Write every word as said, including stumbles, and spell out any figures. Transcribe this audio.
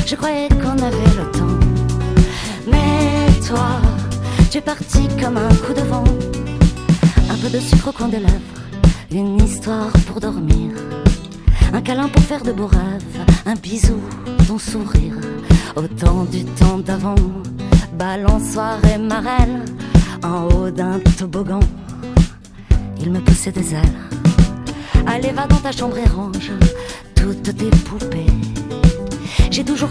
Je croyais qu'on avait le temps. Mais toi, tu es parti comme un coup de vent. Un peu de sucre au coin des lèvres, une histoire pour dormir, un câlin pour faire de beaux rêves, un bisou, ton sourire. Autant du temps d'avant, balançoire et marelle, en haut d'un toboggan, il me poussait des ailes. Allez, va dans ta chambre et range toutes tes poupées. J'ai toujours